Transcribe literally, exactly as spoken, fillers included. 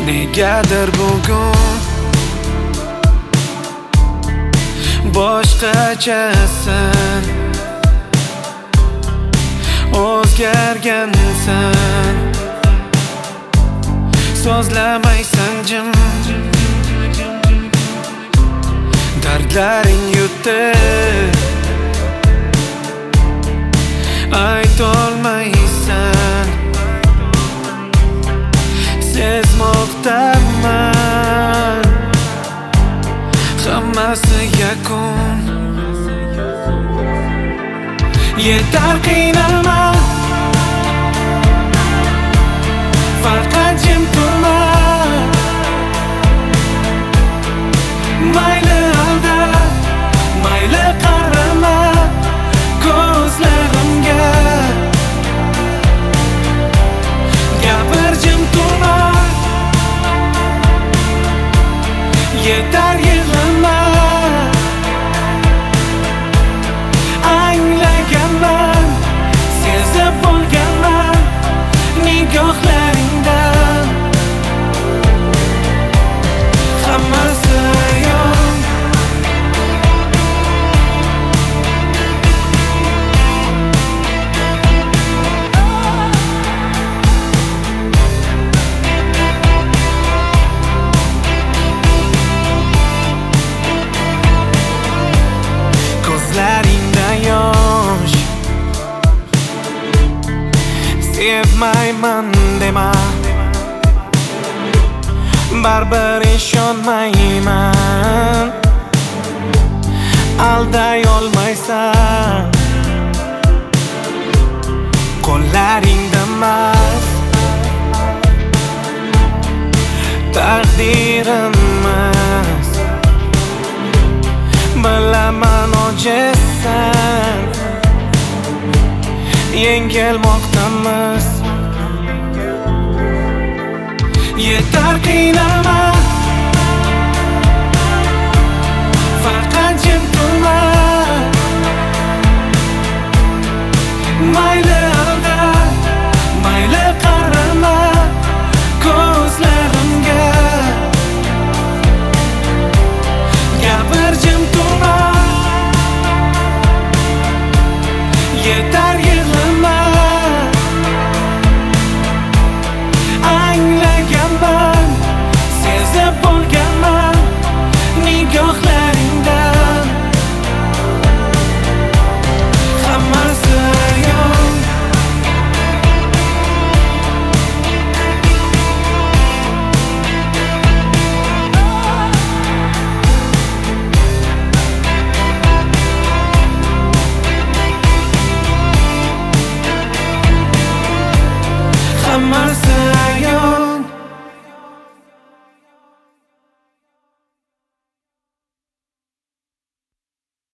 Negadir bugun boshqachasan, o'zgargansan, so'zlamaysan jim, dardlaring yutib aytolmaysan. Sezmoqdaman hammasi yakun. Yetar qiynalma, faqat jim turma. Mayli alda, mayli qarama ko'zlarimga. Gapir jim turma, yetar yig'lama. Anglaganman, sezib bo'lganman nigohlaringdan. Hammasi ayon, ko'zlaringda yosh. Sevmayman dema, baribir ishonmayman. Alday olmaysan, qo'llaringda emas taqdirimiz. Bilaman ojizsan, yengilmoqdamiz. Yetar qiynalma, faqat jim turma. Mayli alda, mayli qarama ko'zlarimga. Gapir jim turma, yetar yig'lama. Anglaganman, sezib bo'lganman nigohlaringdan. Hammasi ayon, hammasi